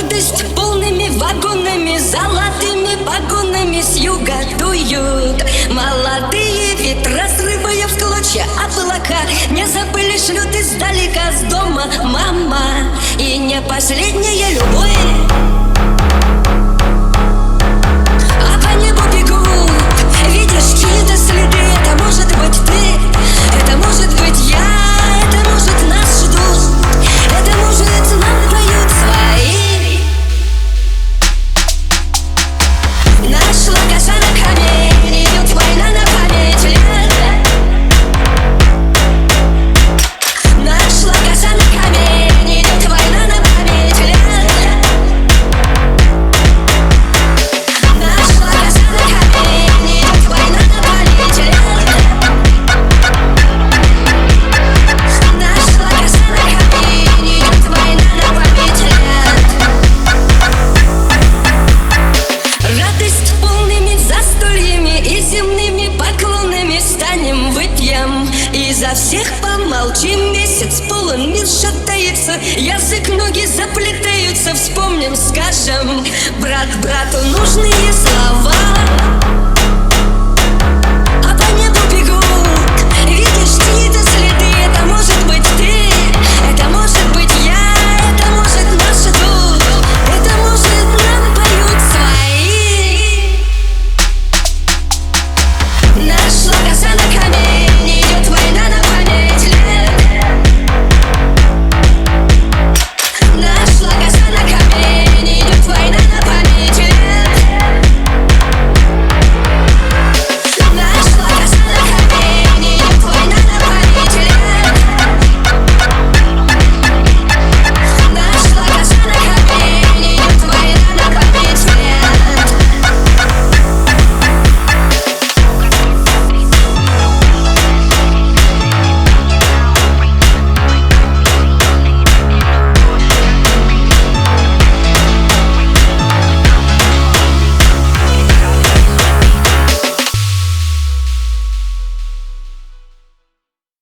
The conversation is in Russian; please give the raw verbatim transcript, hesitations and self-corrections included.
Радость полными вагонами, золотыми погонами с юга дуют молодые ветра, срывая в клочья облака. Не забыли, шлют издалека с дома мама. И не последняя любовь. А по небу бегут, видишь чьи-то следы. Это может быть ты, это может быть я, это может нас ждут, это может нам поют свои. Нашла коса на камень, идет война на память лет. Нашла коса на камень, идет война на память лет. Нашла коса на камень, идет война на память лет. Нашла коса на камень, идет война на память лет. Радость полными застольями и земными поклонами станем, выпьем и за всех помолчим. Месяц полон, мир шатается, язык, ноги заплетаются. Вспомним, скажем брат брату нужные слова.